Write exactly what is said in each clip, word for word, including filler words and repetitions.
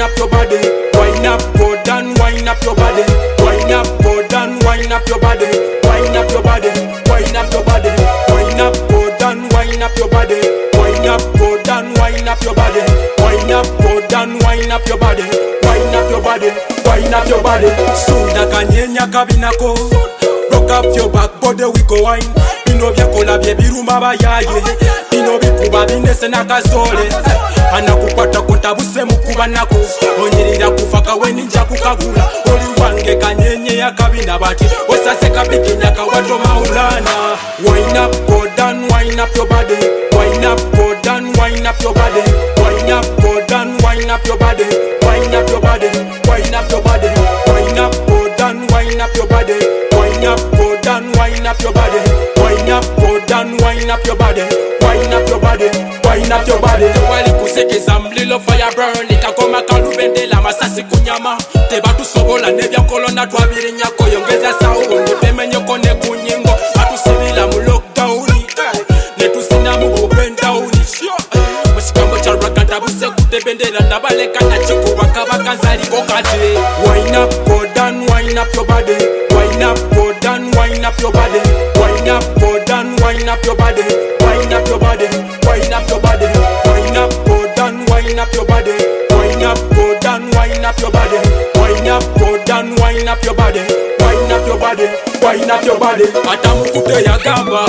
up your body. Wind up, go down, wind up your body. Wind up, go down, wind up your body. Wind up your body, wind up your body. Wind up, go down, wind up your body. Wind up, go down, wind up your body. Wind up, go down, wind up your body. Wind up your body, wind up your body. Sunda kanyenya kabinako. Rock up your back body, we go wine. Bino byakola bye biruma bayaye. Bino bikuba binese nakazole. Anakukwata kontabuse mukuba nako. Onyirira kufaka weni nja kukagula. Oli wange kanyenye ya kabina bati. Osase kabiki nyaka wato maulana. Wind up, go down, wind up your body. Wind up, go down, wind up your body. Wind up, go down, wind up your body. Wind up your body, wind up your body. Wind up, go down, wind up your body. Wind up, go down, wind up your body. Wind up, go down, wind up your body. Wind up your body, wind up your body. Wali kusekeza mlilo fire burn. Likakoma kalubendela masasi kunyama. Teba tusobola nebya kolona twabiri nyako. Yongeza sauo nipeme nyoko ne kunyingo. Atusibila mu lockdown. Netusina mu open down. Mushikambo cha rakata buse kutebendela. Nabaleka na chiku waka waka zari kokate. Wind up, go down, wind up your body. Wind up, go down, wind up your body. Wind up, go down, wind up your body. Wind up your body, wind up your body. Wind up, go down, wind up your body. Wind up, go down, wind up your body. Wind up, go down, wind up your body. Wind up your body, wind up your body. Atamukute ya gamba,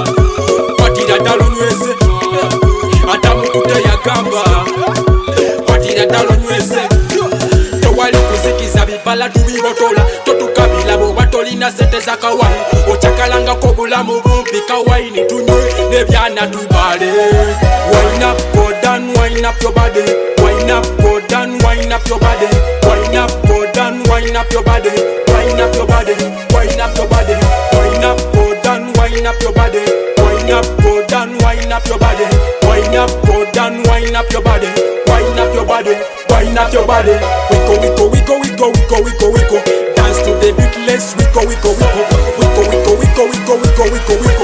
patira dalonweze. Atamukute ya gamba, patira dalonweze. Towali kusikiza bibala tubibotola. Totukabila bo batolina sente za kawai. Ochakalanga kobula mu bumpi kawai ni tunywe nebyana tubale. Wind up, go down, wind up your body. Wind up, go down, wind up your body. Wind up, go down, wind up your body. Wind up your body, wind up your body. Wind up, go down, wind up your body. Wind up, go down, wind up your body. Wind up, go down, wind up your body. Wind up your body, wind up your body. Wiko, wiko, wiko, wiko, wiko, wiko, wiko. Dance to the beat, let's wiko, wiko, wiko. Wiko, wiko, wiko, wiko, wiko, wiko, wiko.